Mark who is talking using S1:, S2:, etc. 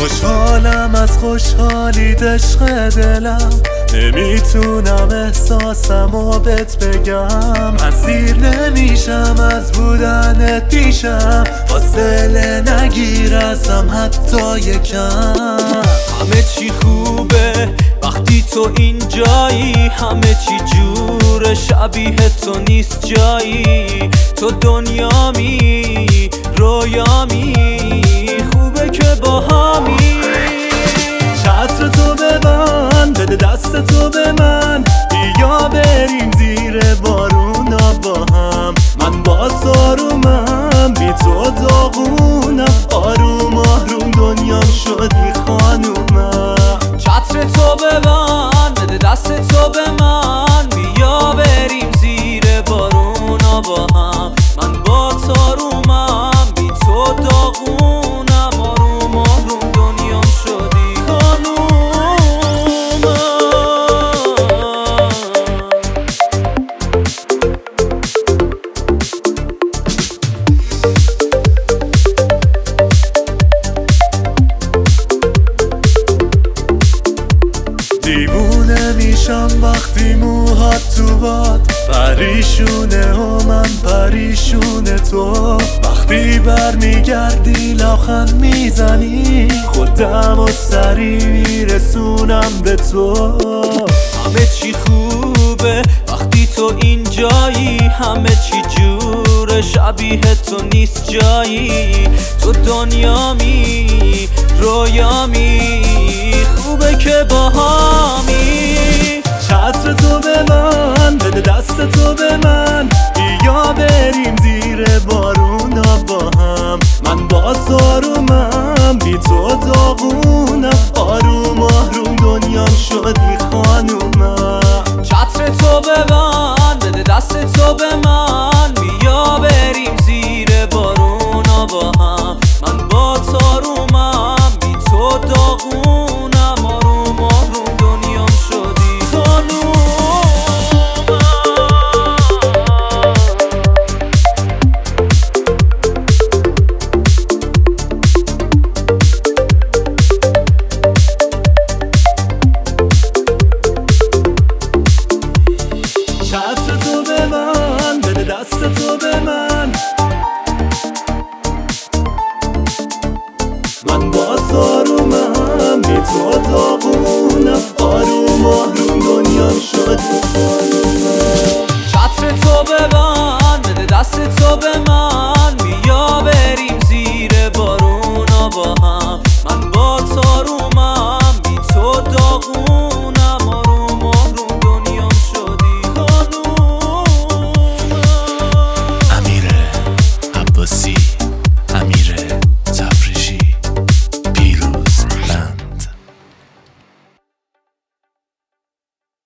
S1: خوشحالم از خوشحالی عشق دلم، نمیتونم احساسمو بهت بگم. اسیر نمیشم از بودنت پیشم، فاصله نگیر ازم حتی یکم.
S2: همه چی خوبه وقتی تو اینجایی، همه چی جوره شبیه تو نیست جایی. تو دنیامی رویامی، خوبه که با همی.
S1: چتر تو ببند، بده دست تو به من، بیا بریم زیر بارونا با هم. من با تو آرومم، بی تو داغونم، آروم آروم دنیام شدی خانومم.
S2: چتر تو ببند، بده دست تو به من، بیا بریم زیر بارونا با هم. من با تو آرومم، بی تو داغونم، آروم آروم دنیام شدی خانومم.
S1: دیوونه میشم وقتی موهات تو باد، پریشونه و من پریشونه تو. وقتی برمیگردی لبخند میزنی، خودم و سری میرسونم به تو.
S2: همه چی خوبه وقتی تو اینجایی، همه چی جوره شبیه تو نیست جایی. تو دنیامی رویامی، خوبه که با همی.
S1: چتر تو ببند، بده دست تو به من، بیا بریم زیر بارونا با هم. من با تو آرومم، بی تو داغونم، آروم آروم دنیام شدی خانومم.
S2: چتر تو ببند، بده دست تو به من، بیا بریم زیر بارونا با هم. من با تو آرومم، بی تو داغونم، آروم آروم دنیام شدی خانومم.
S1: چتر تو ببند، بده دست تو به من، من با تو آرومم، بی تو داغونم، آروم آروم دنیام شد